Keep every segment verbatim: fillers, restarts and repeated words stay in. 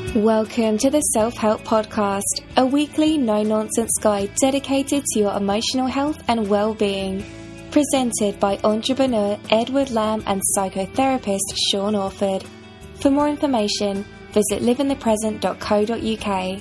Welcome to the Self-Help Podcast, a weekly no-nonsense guide dedicated to your emotional health and well-being. Presented by entrepreneur Edward Lamb and psychotherapist Sean Orford. For more information, visit live in the present dot co dot uk.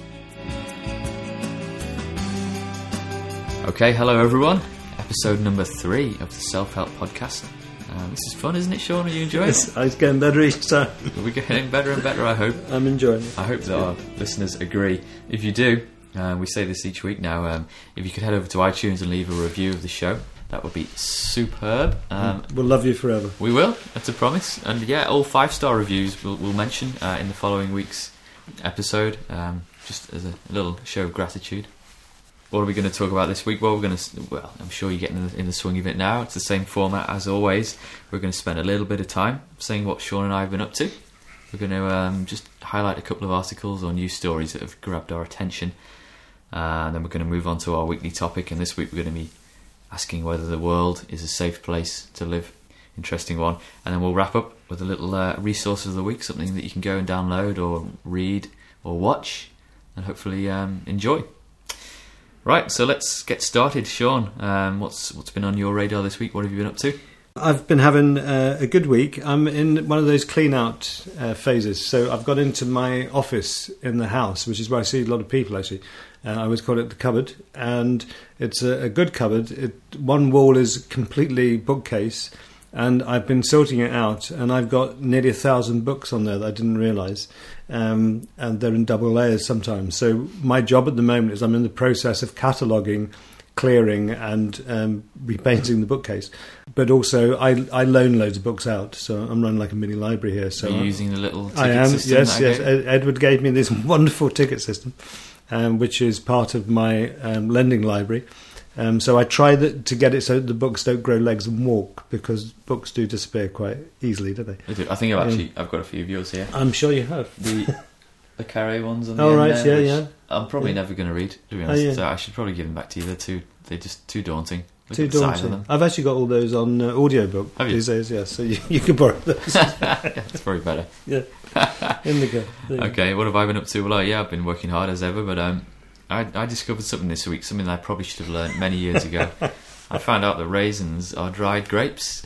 Okay, hello everyone. Episode number three of the Self-Help Podcast. Um, this is fun, isn't it, Sean? Are you enjoying it's, it? It's getting better each time. We're getting better and better, I hope. I'm enjoying it. I hope that our listeners agree. If you do, uh, we say this each week now, um, if you could head over to iTunes and leave a review of the show, that would be superb. Um, we'll love you forever. We will, that's a promise. And yeah, all five-star reviews we'll, we'll mention uh, in the following week's episode, um, just as a little show of gratitude. What are we going to talk about this week? Well, we're going to. Well, I'm sure you're getting in the, in the swing of it now. It's the same format as always. We're going to spend a little bit of time saying what Sean and I have been up to. We're going to um, just highlight a couple of articles or news stories that have grabbed our attention, uh, and then we're going to move on to our weekly topic. And this week we're going to be asking whether the world is a safe place to live. Interesting one. And then we'll wrap up with a little uh, resource of the week, something that you can go and download or read or watch, and hopefully um, enjoy. Right, so let's get started. Sean, um, what's what's been on your radar this week? What have you been up to? I've been having uh, a good week. I'm in one of those clean-out uh, phases. So I've got into my office in the house, which is where I see a lot of people, actually. Uh, I always call it the cupboard. And it's a, a good cupboard. It, one wall is completely bookcase. And I've been sorting it out. And I've got nearly a thousand books on there that I didn't realise. Um, and they're in double layers sometimes. So my job at the moment is I'm in the process of cataloguing, clearing and um, repainting the bookcase. But also I, I loan loads of books out, so I'm running like a mini library here. So Are you I'm, using the little ticket I am, system? yes, yes. Gave? Edward gave me this wonderful ticket system, um, which is part of my um, lending library. Um, so I try the, to get it so that the books don't grow legs and walk, because books do disappear quite easily, don't they? They do. I think I've actually I've got a few of yours here. I'm sure you have. The the Carré ones on the Oh, end right, there, yeah, which yeah. I'm probably Yeah. never going to read, to be honest. Oh, yeah. So I should probably give them back to you. They're too they're just too daunting. Look Too at the size of daunting. them. I've actually got all those on uh, audiobook Have you? these days, yes. So you, you can borrow those. That's probably better. Yeah. Indigo. There you go. Okay, what have I been up to? Well, uh, yeah, I've been working hard as ever, but um, I, I discovered something this week, something that I probably should have learned many years ago. I found out that raisins are dried grapes.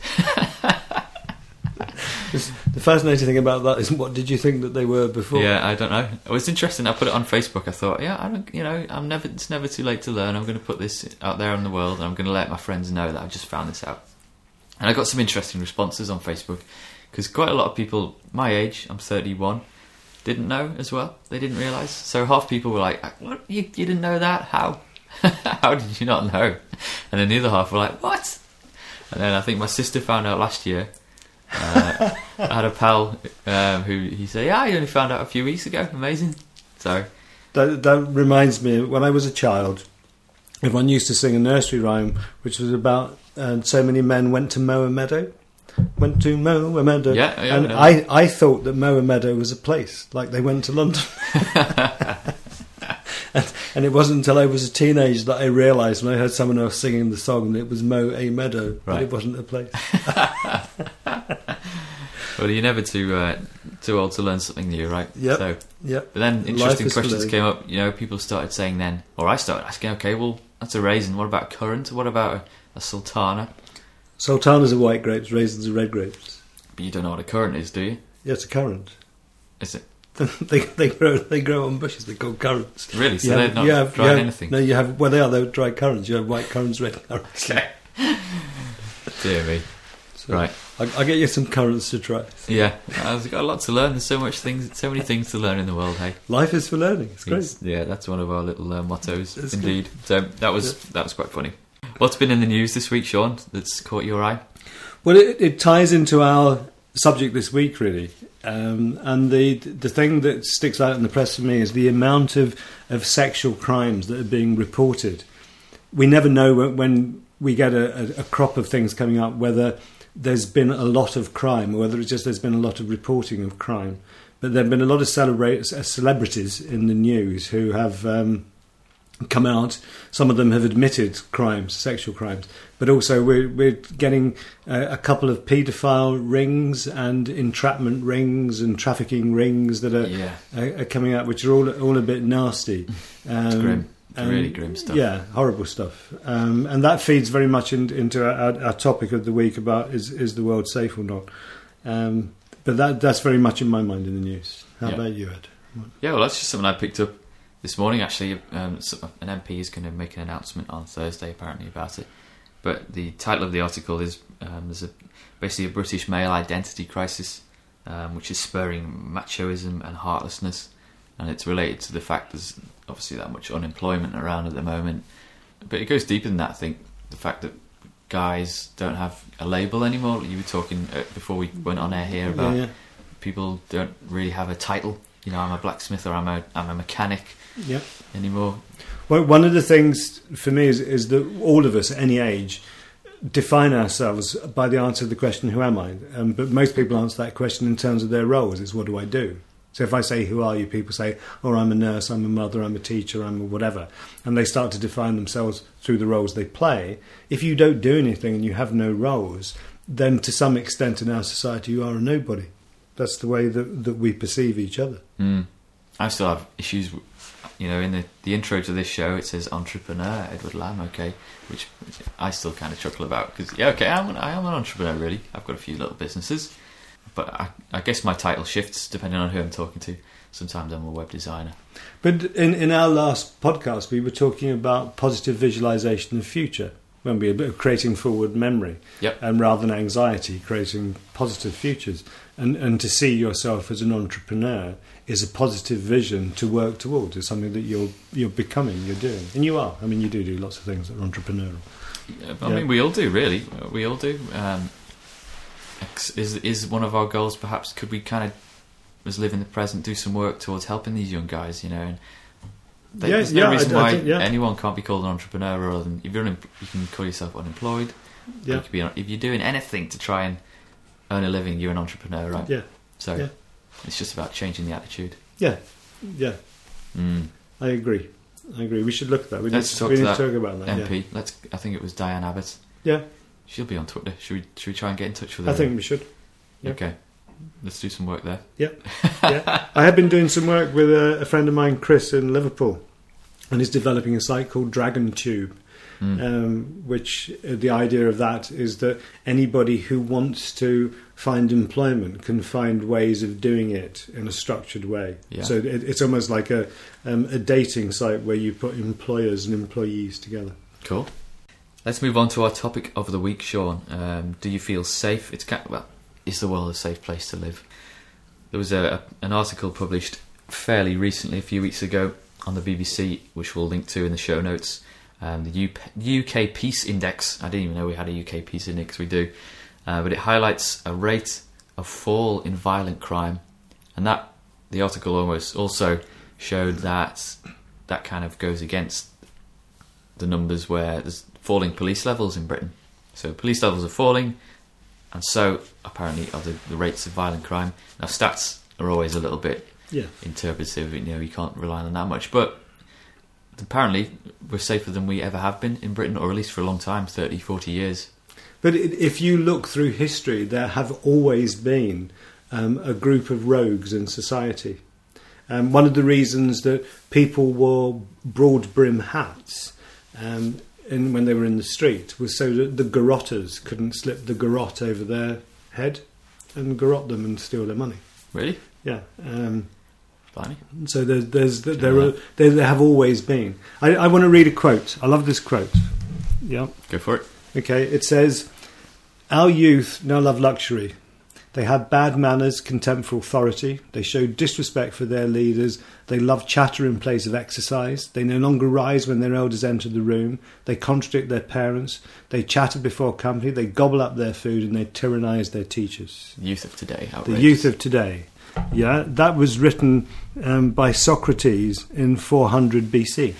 The fascinating thing about that is, what did you think that they were before? Yeah, I don't know. It was interesting. I put it on Facebook. I thought, yeah, I don't, you know, I'm never. It's never too late to learn. I'm going to put this out there in the world, and I'm going to let my friends know that I just found this out. And I got some interesting responses on Facebook, because quite a lot of people my age, I'm thirty-one, didn't know as well. They didn't realise. So half people were like, "What? You, you didn't know that? How? How did you not know?" And then the other half were like, "What?" And then I think my sister found out last year. uh, I had a pal um, who he said, "Yeah, I only found out a few weeks ago." Amazing. So That, that reminds me, when I was a child, everyone used to sing a nursery rhyme, which was about uh, so many men went to mow a meadow. Went to mow a meadow. Yeah, yeah, and yeah. I, I thought that mow a meadow was a place, like they went to London. and, and it wasn't until I was a teenager that I realised, when I heard someone else singing the song, that it was mow a meadow, Right. but it wasn't a place. Well, you're never too uh, too old to learn something new, right? Yep. So, Yep. but then interesting is questions for came up. You know, people started saying then, or I started asking, okay, well, that's a raisin. What about a currant? What about a, a sultana? Sultanas are white grapes, raisins are red grapes. But you don't know what a currant is, do you? Yeah, it's a currant. Is it they they grow they grow on bushes. They're called currants. really? So You they're have- not you have- dried you have- anything. No, you have. Well, they are. They're dry currants. You have white currants, red currants. Okay. Dear me. So Right. I'll, I'll get you some currants to try. Yeah, I've got a lot to learn. There's so much things, so many things to learn in the world. Hey. Life is for learning. It's great. It's- yeah, that's one of our little uh, mottos, It's indeed. So that was that was quite funny. What's been in the news this week, Sean? That's caught your eye? Well, it, it ties into our subject this week, really. Um, and the the thing that sticks out in the press for me is the amount of, of sexual crimes that are being reported. We never know when, when we get a, a, a crop of things coming up, whether there's been a lot of crime or whether it's just there's been a lot of reporting of crime. But there have been a lot of celebrate, uh, celebrities in the news who have um, come out. Some of them have admitted crimes, sexual crimes, but also we're we're getting a, a couple of paedophile rings and entrapment rings and trafficking rings that are, Yeah. are, are coming out, which are all all a bit nasty. Um, It's grim. It's and- really grim stuff. Yeah, horrible stuff. Um, and that feeds very much in, into our, our topic of the week about is is the world safe or not. Um, but that that's very much in my mind in the news. How Yeah. about you, Ed? Yeah, well, that's just something I picked up this morning. Actually, um, so- an M P is going to make an announcement on Thursday, apparently, about it. But the title of the article is um, there's a basically a British male identity crisis, um, which is spurring machoism and heartlessness, and it's related to the fact there's obviously that much unemployment around at the moment. But it goes deeper than that. I think the fact that guys don't have a label anymore. You were talking uh, before we went on air here about yeah, people don't really have a title. You know, I'm a blacksmith or I'm a I'm a mechanic yeah. yeah. anymore. Well, one of the things for me is, is that all of us at any age define ourselves by the answer to the question, who am I? Um, but most people answer that question in terms of their roles. It's what do I do? So if I say, who are you? People say, oh, I'm a nurse, I'm a mother, I'm a teacher, I'm a whatever. And they start to define themselves through the roles they play. If you don't do anything and you have no roles, then to some extent in our society you are a nobody. That's the way that, that we perceive each other. Mm. I still have issues, w- you know, in the, the intro to this show it says entrepreneur, Edward Lamb, okay, which I still kind of chuckle about because, yeah, okay, I'm an, I am an entrepreneur, really. I've got a few little businesses, but I, I guess my title shifts depending on who I'm talking to. Sometimes I'm a web designer. But in, in our last podcast, we were talking about positive visualization of future, when we were creating forward memory, Yep. and rather than anxiety, creating positive futures. And and to see yourself as an entrepreneur is a positive vision to work towards. It's something that you're you're becoming, you're doing, and you are. I mean, you do do lots of things that are entrepreneurial. Yeah, I Yeah. mean, we all do, really. We all do. Um, ex- is is one of our goals, perhaps, could we kind of, as live in the present, do some work towards helping these young guys, you know? And they, Yeah, there's no yeah, reason I- I why think, yeah. anyone can't be called an entrepreneur other than, if you're un- you can call yourself unemployed. Or Yeah, you could be, if you're doing anything to try and earn a living, you're an entrepreneur, right? yeah, So yeah. it's just about changing the attitude. yeah, yeah. Mm. I agree. I agree. We should look at that. We Let's need, talk we to need that to talk about that. M P. Let's. I think it was Diane Abbott. Yeah, yeah. She'll be on Twitter. Should we? Should we try and get in touch with her? I think we should. yeah. Okay. Let's do some work there. Yeah, I have been doing some work with a, a friend of mine, Chris, in Liverpool, and he's developing a site called Dragon Tube, Mm. um, which uh, the idea of that is that anybody who wants to find employment can find ways of doing it in a structured way. Yeah. So it, it's almost like a um, a dating site where you put employers and employees together. Cool. Let's move on to our topic of the week, Sean. Um, do you feel safe? It's kind of, well, is the world a safe place to live? There was a, a an article published fairly recently, a few weeks ago, on the B B C, which we'll link to in the show notes. Um, the U- U K Peace Index. I didn't even know we had a U K Peace Index. We do, uh, but it highlights a rate of fall in violent crime, and that the article almost also showed that that kind of goes against the numbers where there's falling police levels in Britain. So police levels are falling, and so apparently are the, the rates of violent crime. Now stats are always a little bit Yeah. interpretive, you know, you can't rely on that much, but apparently we're safer than we ever have been in Britain, or at least for a long time, thirty, forty years. But i- if you look through history, there have always been um, a group of rogues in society. Um, one of the reasons that people wore broad brim hats um, in, when they were in the street was so that the garrotters couldn't slip the garrote over their head and garrote them and steal their money. Really? Yeah. Um, Blimey. so there's, there's there, Didn't know are, there, there have always been. I, I want to read a quote. I love this quote. Yeah. Go for it. Okay, it says, "Our youth now love luxury. They have bad manners, contempt for authority. They show disrespect for their leaders. They love chatter in place of exercise. They no longer rise when their elders enter the room. They contradict their parents. They chatter before company. They gobble up their food and they tyrannise their teachers." Youth of today. The Outrageous. youth of today. Yeah, that was written um, by Socrates in four hundred B C.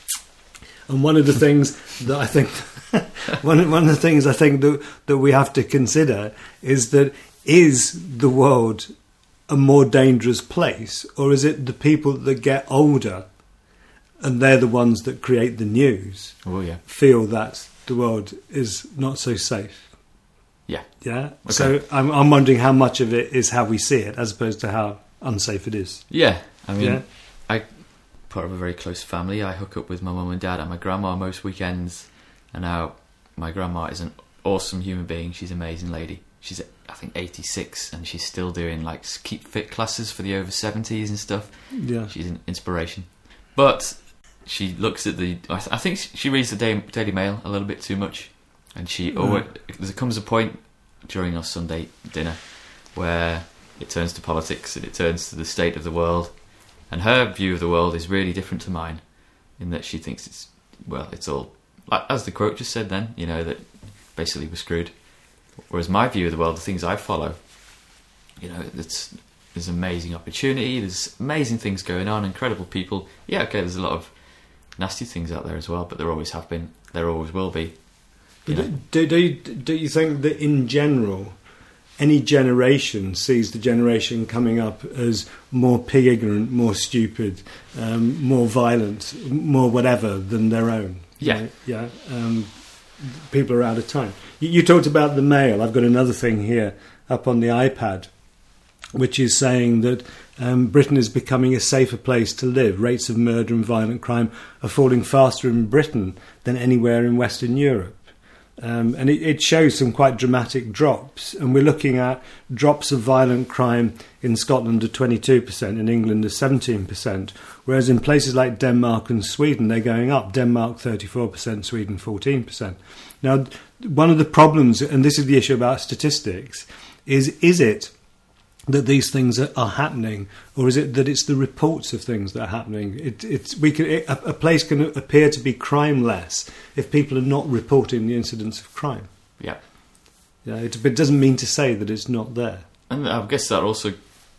And one of the things that I think, one one of the things I think that that we have to consider is that is the world a more dangerous place, or is it the people that get older and they're the ones that create the news, Oh yeah. feel that the world is not so safe. Yeah. Yeah. Okay. So I'm, I'm wondering how much of it is how we see it, as opposed to how unsafe it is. Yeah. I mean, Yeah. I part of a very close family. I hook up with my mum and dad and my grandma most weekends, and now my grandma is an awesome human being. She's an amazing lady. She's, I think, eighty-six, and she's still doing like keep fit classes for the over seventies and stuff. Yeah. She's an inspiration. But she looks at the... I, th- I think she reads the Daily, Daily Mail a little bit too much. And she... Mm. always, there comes a point during our Sunday dinner where it turns to politics and it turns to the state of the world. And her view of the world is really different to mine, in that she thinks it's... Well, it's all... Like, as the quote just said then, you know, that basically we're screwed. Whereas my view of the world, the things I follow, you know, it's... There's amazing opportunity, there's amazing things going on, incredible people. Yeah, okay, there's a lot of nasty things out there as well, but there always have been, there always will be. You know? Do, do, you, do you think that in general, any generation sees the generation coming up as more pig-ignorant, more stupid, um, more violent, more whatever than their own? Yeah. Right? Yeah. Um, people are out of time. You, you talked about the Mail. I've got another thing here up on the iPad, which is saying that um, Britain is becoming a safer place to live. Rates of murder and violent crime are falling faster in Britain than anywhere in Western Europe. Um, and it, it shows some quite dramatic drops. And we're looking at drops of violent crime in Scotland of twenty-two percent, in England of seventeen percent, whereas in places like Denmark and Sweden, they're going up. Denmark thirty-four percent, Sweden fourteen percent. Now, one of the problems, and this is the issue about statistics, is is it that these things are, are happening, or is it that it's the reports of things that are happening? It, it's we can it, a, a place can appear to be crime-less if people are not reporting the incidents of crime. Yeah. Yeah, it, it doesn't mean to say that it's not there. And I guess that also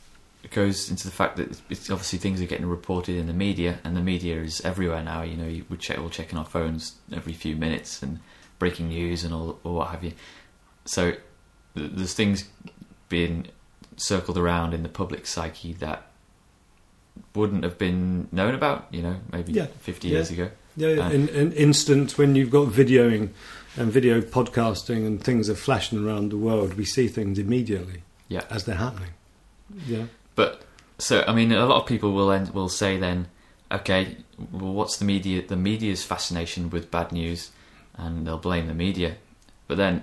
goes into the fact that it's obviously things are getting reported in the media, and the media is everywhere now. You know, we're check, all checking our phones every few minutes and breaking news and all, or what have you. So there's things being circled around in the public psyche that wouldn't have been known about, you know, maybe Yeah. fifty Yeah. years ago. Yeah, Uh, in an instant when you've got videoing and video podcasting and things are flashing around the world, we see things immediately Yeah. as they're happening. Yeah. But so I mean, a lot of people will end, will say then, okay, well, what's the media? The media's fascination with bad news, and they'll blame the media. But then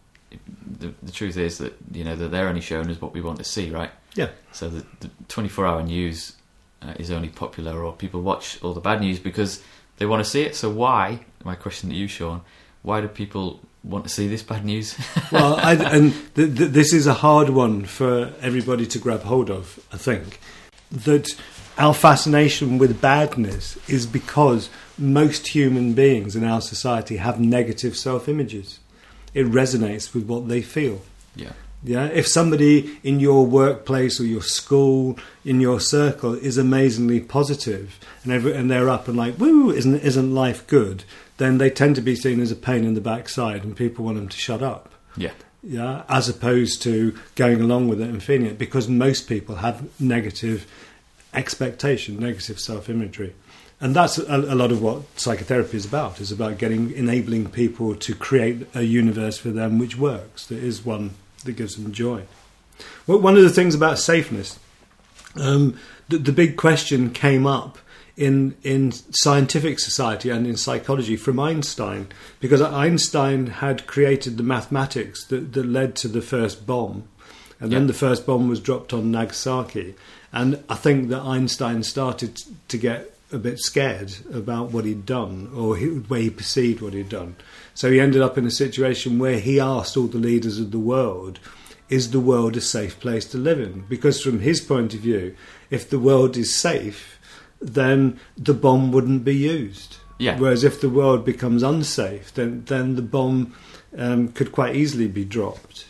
the, the truth is that, you know, that they're only showing us what we want to see, right? Yeah. So the, the twenty-four hour news uh, is only popular, or people watch all the bad news because they want to see it. So why? My question to you, Sean: why do people want to see this bad news? Well, I, and th- th- this is a hard one for everybody to grab hold of, I think, that our fascination with badness is because most human beings in our society have negative self-images. It resonates with what they feel. Yeah. Yeah. If somebody in your workplace or your school, in your circle, is amazingly positive, and every, and they're up and like, woo, isn't isn't life good? Then they tend to be seen as a pain in the backside, and people want them to shut up. Yeah. Yeah, as opposed to going along with it and feeling it, because most people have negative expectation, negative self-imagery. And that's a, a lot of what psychotherapy is about, is about getting, enabling people to create a universe for them which works, that is one that gives them joy. Well, one of the things about safeness, um, the, the big question came up in in scientific society and in psychology from Einstein, because Einstein had created the mathematics that, that led to the first bomb, and then Yeah. the first bomb was dropped on Nagasaki. And I think that Einstein started to get a bit scared about what he'd done, or he, where he perceived what he'd done. So he ended up in a situation where he asked all the leaders of the world, is the world a safe place to live in? Because from his point of view, if the world is safe, then the bomb wouldn't be used. Yeah. Whereas if the world becomes unsafe, then, then the bomb um, could quite easily be dropped.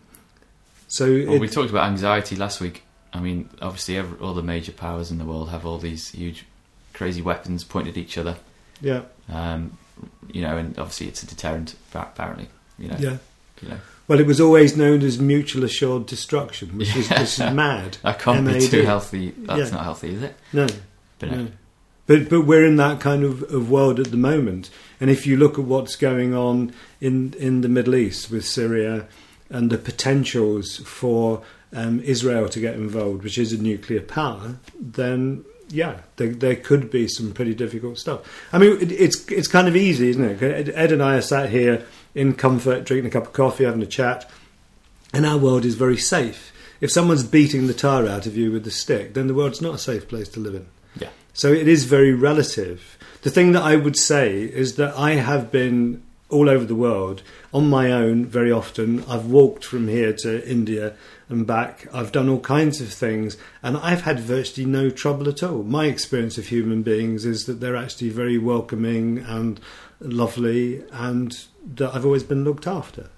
So Well, it, we talked about anxiety last week. I mean, obviously, every, all the major powers in the world have all these huge, crazy weapons pointed at each other. yeah, Um, you know, and obviously, it's a deterrent. Apparently, you know. yeah. You know, Well, it was always known as mutual assured destruction, which is, which is mad. that can't M A be D. too healthy. That's Yeah. not healthy, is it? No, But no. no. But but we're in that kind of, of world at the moment. And if you look at what's going on in in the Middle East with Syria and the potentials for um, Israel to get involved, which is a nuclear power, then yeah, there, there could be some pretty difficult stuff. I mean, it, it's it's kind of easy, isn't it? Ed, Ed and I are sat here in comfort, drinking a cup of coffee, having a chat, and our world is very safe. If someone's beating the tar out of you with a stick, then the world's not a safe place to live in. Yeah. So it is very relative. The thing that I would say is that I have been all over the world on my own very often. I've walked from here to India and back. I've done all kinds of things, and I've had virtually no trouble at all. My experience of human beings is that they're actually very welcoming and lovely, and that I've always been looked after.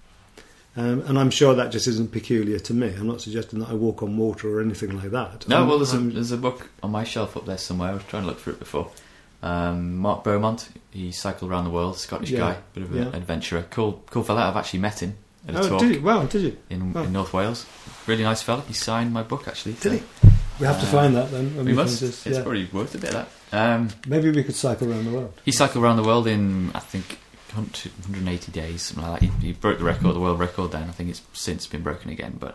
Um, and I'm sure that just isn't peculiar to me. I'm not suggesting that I walk on water or anything like that. No, I'm, well, there's a, I'm, there's a book on my shelf up there somewhere. I was trying to look for it before. Um, Mark Beaumont, he cycled around the world, Scottish Yeah. guy, bit of an Yeah. adventurer. Cool cool fella. I've actually met him at a oh, talk did you? Wow, did you? in, Oh. in North Wales. Really nice fella. He signed my book, actually. Did so- he? We have to Uh, find that then. when We we must. finish this. It's Yeah. probably worth a bit of that. Um, Maybe we could cycle around the world. he cycled around the world in, I think, one hundred eighty days, something like that. He, he broke the record, the world record then. I think it's since been broken again. But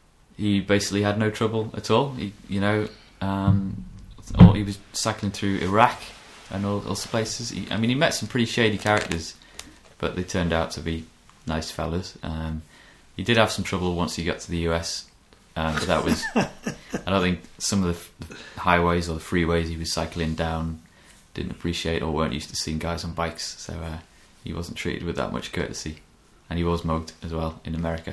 he basically had no trouble at all. He, you know, um, all, he was cycling through Iraq and all those places. He, I mean, he met some pretty shady characters, but they turned out to be nice fellas. Um, he did have some trouble once he got to the U S, um, but that was... I don't think some of the, f- the highways or the freeways he was cycling down didn't appreciate or weren't used to seeing guys on bikes, so uh, he wasn't treated with that much courtesy. And he was mugged as well in America.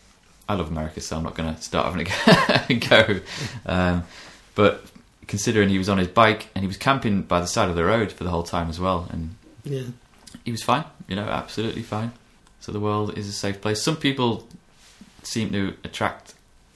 I love America, so I'm not going to start having a go. Um, but considering he was on his bike and he was camping by the side of the road for the whole time as well, and Yeah. he was fine, you know, absolutely fine. So the world is a safe place. Some people seem to attract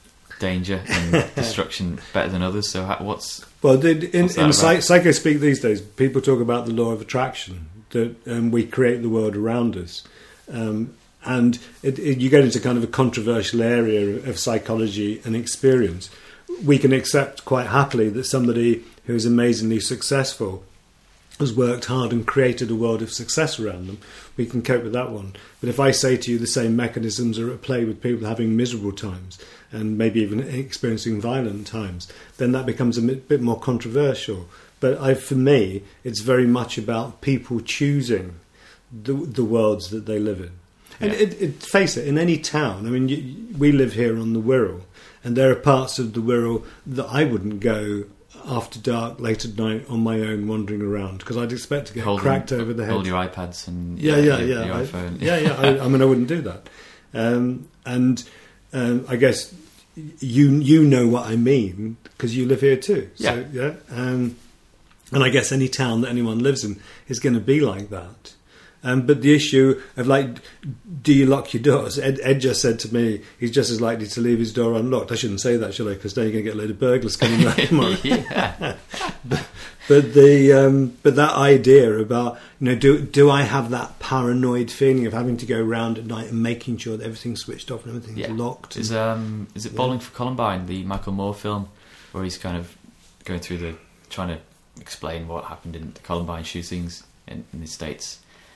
danger and destruction better than others. So how, what's Well, the- in, What's that in about? psych- psycho speak these days, people talk about the law of attraction, that um, we create the world around us. Um, and it, it, you get into kind of a controversial area of psychology and experience. We can accept quite happily that somebody who is amazingly successful has worked hard and created a world of success around them. We can cope with that one. But if I say to you the same mechanisms are at play with people having miserable times and maybe even experiencing violent times, then that becomes a bit more controversial. But I, for me, it's very much about people choosing the, the worlds that they live in. And Yeah. it, it, face it, in any town, I mean, you, we live here on the Wirral, and there are parts of the Wirral that I wouldn't go after dark, late at night, on my own, wandering around, because I'd expect to get holding- cracked over the head. hold your iPads and Yeah, yeah, your, yeah. your I- iPhone. yeah, yeah. I, I mean, I wouldn't do that. Um, and um, I guess you you know what I mean because you live here too. So, yeah. Um, and I guess any town that anyone lives in is going to be like that. Um, but the issue of, like, do you lock your doors? Ed, Ed just said to me he's just as likely to leave his door unlocked. I shouldn't say that, should I? Because then you're going to get a load of burglars coming back tomorrow. Yeah. but, but the um, but that idea about, you know, do do I have that paranoid feeling of having to go around at night and making sure that everything's switched off and everything's Yeah. locked? Is and- um is it Bowling for Columbine, the Michael Moore film, where he's kind of going through the trying to explain what happened in the Columbine shootings in, in the States,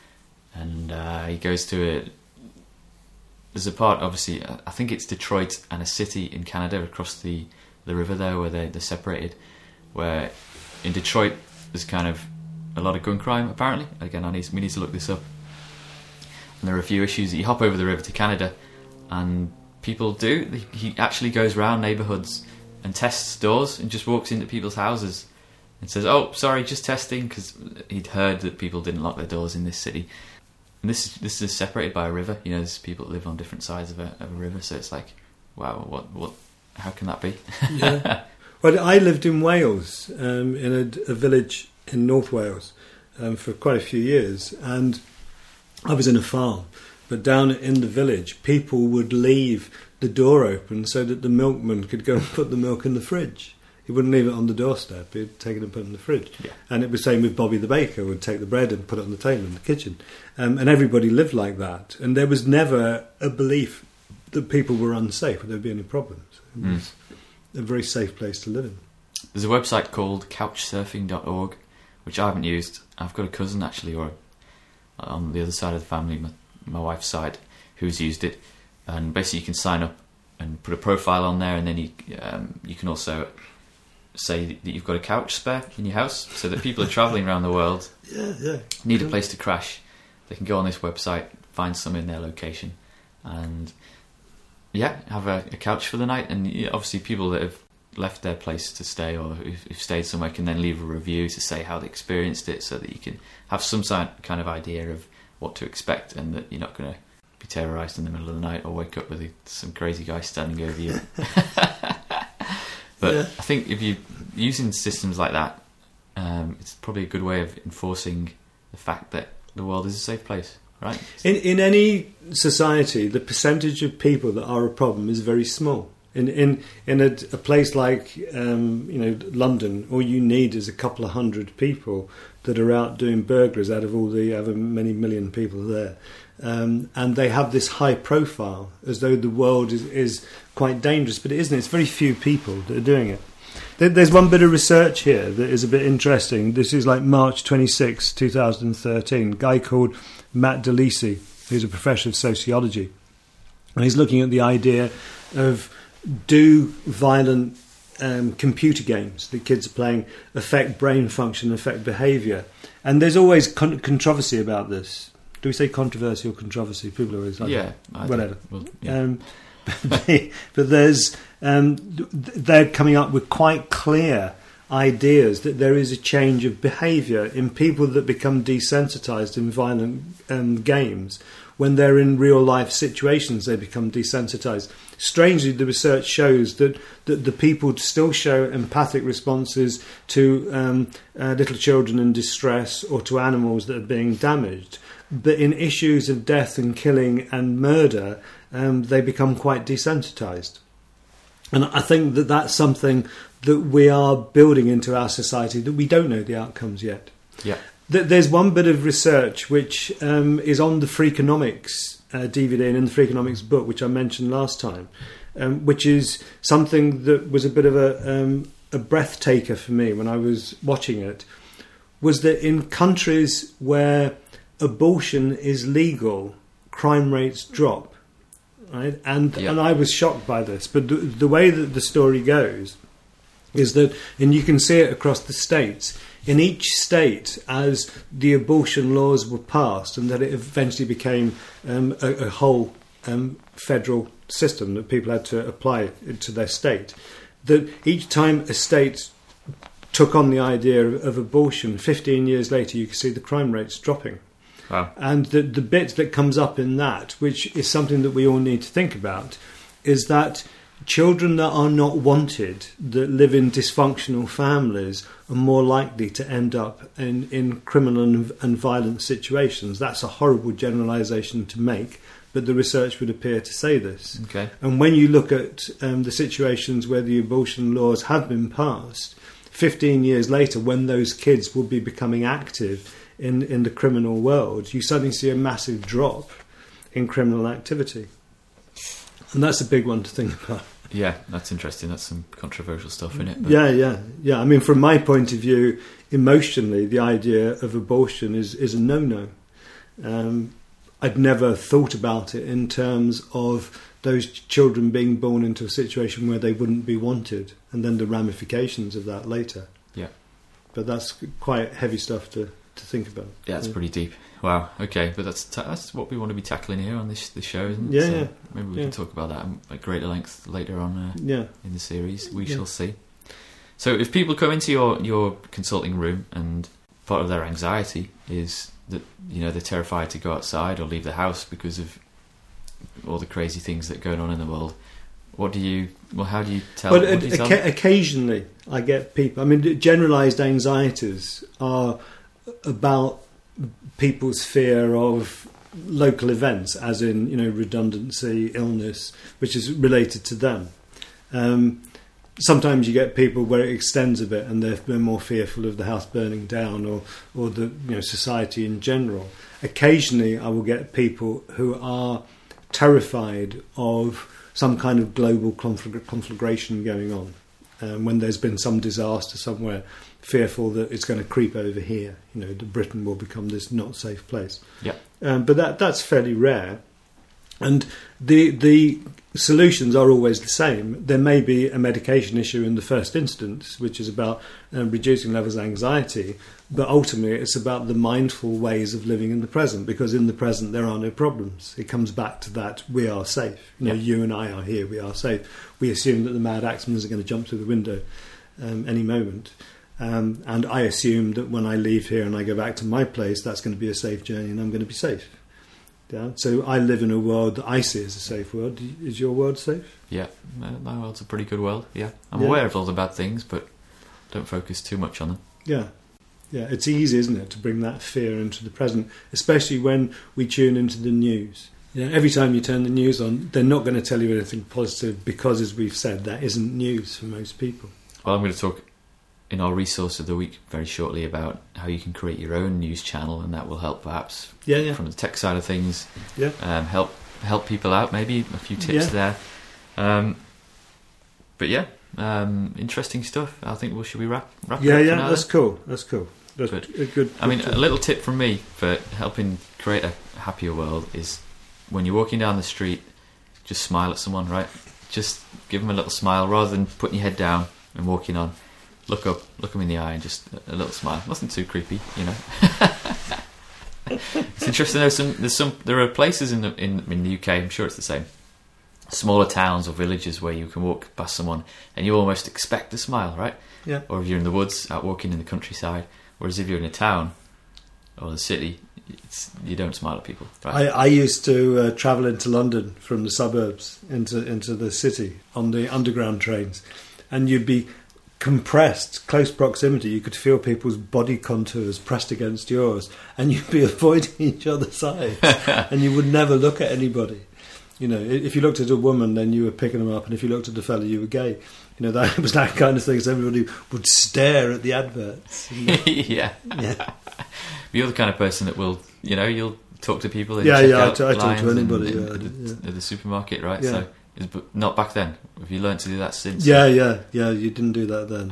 and uh, he goes to a. There's a part, obviously, uh, I think it's Detroit and a city in Canada across the, the river there where they they're separated. Where in Detroit there's kind of a lot of gun crime apparently. Again, I need we need to look this up. And there are a few issues. You hop over the river to Canada, and people do. He actually goes around neighbourhoods and tests doors and just walks into people's houses and says, "Oh, sorry, just testing," because he'd heard that people didn't lock their doors in this city. And this this is separated by a river. You know, there's people that live on different sides of a, of a river, so it's like, wow, what what? How can that be? Yeah. Well, I lived in Wales, um, in a, a village in North Wales, um, for quite a few years, and I was in a farm. But down in the village, people would leave the door open so that the milkman could go and put the milk in the fridge. He wouldn't leave it on the doorstep. He'd take it and put it in the fridge. Yeah. And it was the same with Bobby the baker, would take the bread and put it on the table in the kitchen. Um, and everybody lived like that. And there was never a belief that people were unsafe, or there'd be any problems. It was a very safe place to live in. There's a website called couch surfing dot org, which I haven't used. I've got a cousin actually, or on the other side of the family, my, my wife's side, who's used it. And basically, you can sign up and put a profile on there, and then you um, you can also say that you've got a couch spare in your house, so that people are travelling around the world, yeah, yeah, need a place to crash. They can go on this website, find some in their location, and yeah, have a, a couch for the night. And yeah, obviously, people that have left their place to stay or who've, who've stayed somewhere can then leave a review to say how they experienced it, so that you can have some kind of idea of what to expect, and that you're not going to be terrorised in the middle of the night or wake up with a, some crazy guy standing over you. But yeah. I think if you're using systems like that, um, it's probably a good way of enforcing the fact that the world is a safe place, right? In in any society, the percentage of people that are a problem is very small. In in in a, a place like um, you know London, all you need is a couple of hundred people that are out doing burglaries out of all the other many million people there. Um, and they have this high profile as though the world is, is quite dangerous, but it isn't. It's very few people that are doing it. There, there's one bit of research here that is a bit interesting. This is like March twenty-sixth, twenty thirteen. A guy called Matt DeLisi, who's a professor of sociology. And he's looking at the idea of do violent um, computer games that kids are playing affect brain function, affect behaviour. And there's always con- controversy about this. Do we say controversy or controversy? People are always like, yeah, whatever. Well, yeah. Um, but, but there's um, they're coming up with quite clear ideas that there is a change of behaviour in people that become desensitised in violent um, games. When they're in real life situations, they become desensitised. Strangely, the research shows that, that the people still show empathic responses to um, uh, little children in distress or to animals that are being damaged. But in issues of death and killing and murder, um, they become quite desensitised. And I think that that's something that we are building into our society, that we don't know the outcomes yet. Yeah. There's one bit of research which um, is on the Freakonomics uh, D V D and in the Freakonomics book, which I mentioned last time, um, which is something that was a bit of a, um, a breath taker for me when I was watching it, was that in countries where abortion is legal, crime rates drop. Right? And yeah. and I was shocked by this. But the, the way that the story goes is that, and you can see it across the states, in each state, as the abortion laws were passed and that it eventually became um, a, a whole um, federal system that people had to apply to their state, that each time a state took on the idea of, of abortion, fifteen years later you could see the crime rates dropping. Wow. And the, the bit that comes up in that, which is something that we all need to think about, is that children that are not wanted, that live in dysfunctional families, are more likely to end up in, in criminal and, and violent situations. That's a horrible generalisation to make, but the research would appear to say this. Okay. And when you look at um, the situations where the abortion laws have been passed, fifteen years later, when those kids will be becoming active in, in the criminal world, you suddenly see a massive drop in criminal activity. And that's a big one to think about. Yeah, that's interesting. That's some controversial stuff in it. But Yeah, yeah, yeah. I mean, from my point of view, emotionally, the idea of abortion is, is a no-no. Um, I'd never thought about it in terms of those children being born into a situation where they wouldn't be wanted, and then the ramifications of that later. Yeah. But that's quite heavy stuff to, to think about. Yeah, it's yeah. pretty deep. Wow. Okay, but that's ta- that's what we want to be tackling here on this, this show, isn't it? Yeah, so yeah. Maybe we yeah. can talk about that at greater length later on uh, Yeah. in the series. We Yeah. shall see. So if people come into your, your consulting room and part of their anxiety is that, you know, they're terrified to go outside or leave the house because of all the crazy things that are going on in the world, what do you, well, how do you tell, Well, what do you tell them? occasionally I get people, I mean, generalised anxieties are about people's fear of local events, as in, you know, redundancy, illness, which is related to them. Um, sometimes you get people where it extends a bit and they're, they're more fearful of the house burning down or, or the, you know, society in general. Occasionally I will get people who are terrified of some kind of global conflag- conflagration going on. Um, when there's been some disaster somewhere. fearful that it's going to creep over here. You know, that Britain will become this not safe place. Yeah. Um, but that that's fairly rare. And the the solutions are always the same. There may be a medication issue in the first instance, which is about um, reducing levels of anxiety, but ultimately it's about the mindful ways of living in the present, because in the present there are no problems. It comes back to that we are safe. You know, yeah. you and I are here, we are safe. We assume that the mad axemen are going to jump through the window um, any moment. Um, and I assume that when I leave here and I go back to my place, that's going to be a safe journey and I'm going to be safe. Yeah. So I live in a world that I see as a safe world. Is your world safe? Yeah, my world's a pretty good world. Yeah, I'm yeah. aware of all the bad things, but don't focus too much on them. Yeah, yeah. It's easy, isn't it, to bring that fear into the present, especially when we tune into the news. You know, every time you turn the news on, they're not going to tell you anything positive because, as we've said, that isn't news for most people. Well, I'm going to talk in our resource of the week very shortly about how you can create your own news channel, and that will help perhaps yeah, yeah. from the tech side of things. Yeah, um, help help people out. Maybe a few tips yeah. there. Um, but yeah, um, interesting stuff. I think. Well, should we wrap? wrap yeah, it up yeah. for now, That's then? cool. That's cool. That's Good. a good. I mean, good a little tip from me for helping create a happier world is when you're walking down the street, just smile at someone. Right, just give them a little smile rather than putting your head down and walking on. Look up, look them in the eye, and just a little smile. Nothing too creepy, you know. It's interesting. There's some, there's some, there are places in the in, in the U K. I'm sure it's the same. Smaller towns or villages where you can walk past someone and you almost expect a smile, right? Yeah. Or if you're in the woods, out walking in the countryside. Whereas if you're in a town or the city, it's, you don't smile at people. Right? I, I used to uh, travel into London from the suburbs into into the city on the underground trains, and you'd be compressed, close proximity. You could feel people's body contours pressed against yours, and you'd be avoiding each other's eyes, and you would never look at anybody. You know, if you looked at a woman, then you were picking them up, and if you looked at a fella, you were gay. You know, that was that kind of thing. So everybody would stare at the adverts. yeah, yeah. You're the kind of person that will, you know, you'll talk to people. And yeah, check yeah. out I, t- I talk to anybody in, in, yeah, at, the, yeah. at the supermarket, right? Yeah. So, but not back then. Have you learned to do that since? Yeah, yeah, yeah. You didn't do that then.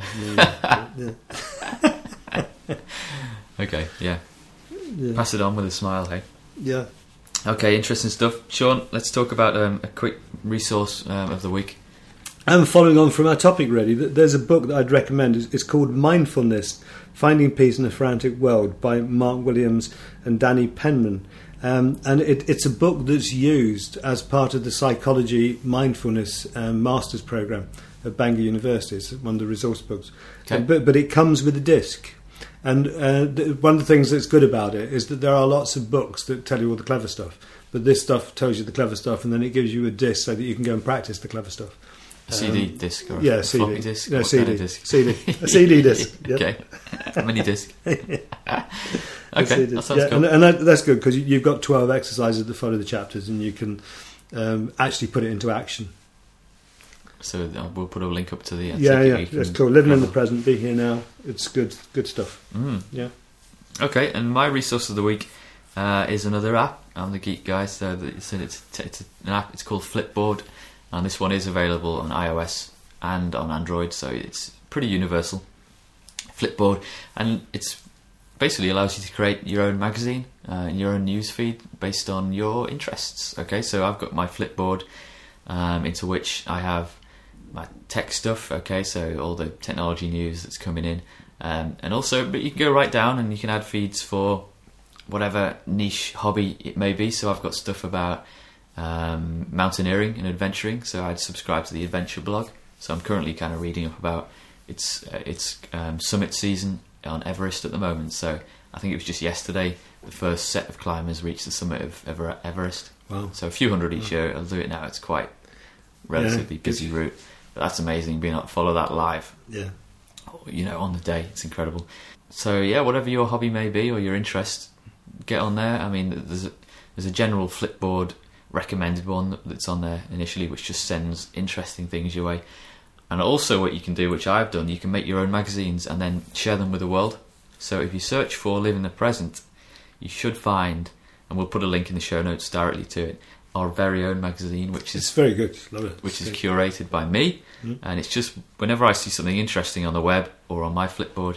Yeah, yeah. yeah. Okay, yeah. yeah. Pass it on with a smile, hey. Yeah. Okay, interesting stuff. Sean, let's talk about um, a quick resource um, of the week. And following on from our topic, really, there's a book that I'd recommend. It's called Mindfulness: Finding Peace in a Frantic World by Mark Williams and Danny Penman. Um, and it, it's a book that's used as part of the psychology mindfulness um, master's program at Bangor University. It's one of the resource books. Okay. Uh, but, but it comes with a disc. And uh, th- one of the things that's good about it is that there are lots of books that tell you all the clever stuff. But this stuff tells you the clever stuff, and then it gives you a disc so that you can go and practice the clever stuff. A C D um, disc or yeah, a C D. floppy disc? No, What C D. kind of disc? C D. A C D disc. Yep. Okay. Mini disc. Okay, that that sounds yeah, cool. And, and that, that's good because you've got twelve exercises that follow the chapters, and you can um, actually put it into action. So uh, we'll put a link up to the... Uh, Yeah, ticket yeah, you can that's cool. Living in the grab. present, be here now. It's good, good stuff. Mm. Yeah. Okay, and my resource of the week uh, is another app. I'm the geek guy, so it's, it's, it's an app. It's called Flipboard, and this one is available on iOS and on Android, so it's pretty universal. Flipboard, and it's basically allows you to create your own magazine uh, and your own news feed based on your interests. Okay, so I've got my Flipboard um, into which I have my tech stuff. Okay, so all the technology news that's coming in, um, and also, but you can go right down and you can add feeds for whatever niche hobby it may be. So I've got stuff about um, mountaineering and adventuring. So I'd subscribe to the adventure blog. So I'm currently kind of reading up about its uh, its um, summit season on Everest at the moment. So I think it was just yesterday the first set of climbers reached the summit of Ever- Everest. Wow. So a few hundred each year. I'll do it now. It's quite relatively Yeah, busy route, but that's amazing being able to follow that live. Yeah. You know, on the day, it's incredible. So yeah, whatever your hobby may be or your interest, get on there. I mean, there's a, there's a general Flipboard recommended one that's on there initially, which just sends interesting things your way. And also what you can do, which I've done, you can make your own magazines and then share them with the world. So if you search for Live in the Present, you should find, and we'll put a link in the show notes directly to it, our very own magazine, which is It's very good. Love it. which is It's curated by me. Mm. And it's just, whenever I see something interesting on the web or on my Flipboard,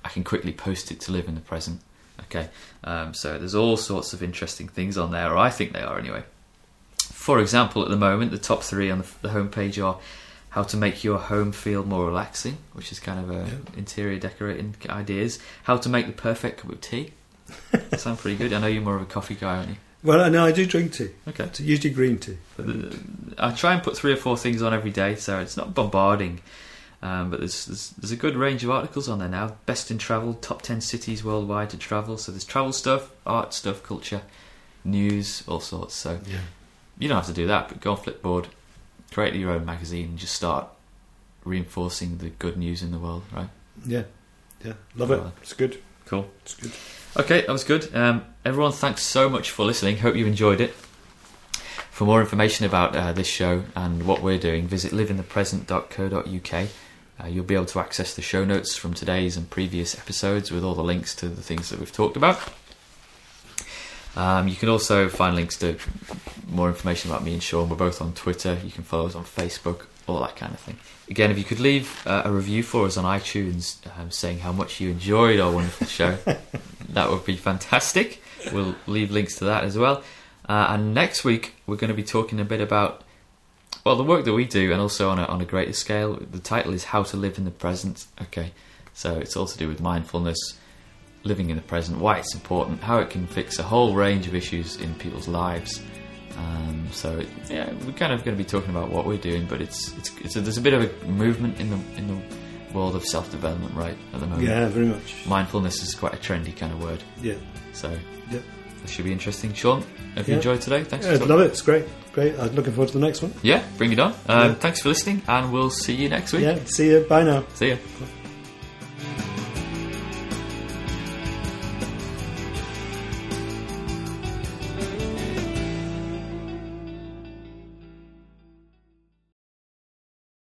I can quickly post it to live in the present. Okay, um, so there's all sorts of interesting things on there, or I think they are anyway. For example, at the moment, the top three on the, the homepage are how to make your home feel more relaxing, which is kind of a yeah. interior decorating ideas. How to make the perfect cup of tea. Sound pretty good. I know you're more of a coffee guy, aren't you? Well, no, I do drink tea. Okay. It's usually green tea. But the, I try and put three or four things on every day, so it's not bombarding. Um, but there's, there's there's a good range of articles on there now. Best in travel, top ten cities worldwide to travel. So there's travel stuff, art stuff, culture, news, all sorts. So Yeah. you don't have to do that, but go on Flipboard, create your own magazine, and just start reinforcing the good news in the world, right? Yeah. Yeah. Love it. It's good. Cool. It's good. Okay, that was good. Um, everyone, thanks so much for listening. Hope you enjoyed it. For more information about uh, this show and what we're doing, visit live in the present dot co dot uk. Uh, you'll be able to access the show notes from today's and previous episodes with all the links to the things that we've talked about. Um, you can also find links to more information about me and Sean. We're both on Twitter. You can follow us on Facebook, all that kind of thing. Again, if you could leave uh, a review for us on iTunes um, saying how much you enjoyed our wonderful show, that would be fantastic. We'll leave links to that as well. Uh, and next week, we're going to be talking a bit about, well, the work that we do, and also on a, on a greater scale. The title is How to Live in the Present. Okay, so it's all to do with mindfulness, living in the present, why it's important, how it can fix a whole range of issues in people's lives. Um, so it, yeah, we're kind of going to be talking about what we're doing, but it's it's, it's a, there's a bit of a movement in the in the world of self-development right at the moment. Yeah, very much. Mindfulness is quite a trendy kind of word. Yeah. So yeah, that should be interesting. Sean, have you yeah. enjoyed today? Thanks. Yeah, for I love it. It's great. Great. I'm looking forward to the next one. Yeah, bring it on. Um, Yeah. Thanks for listening, and we'll see you next week. Yeah. See you. Bye now. See ya.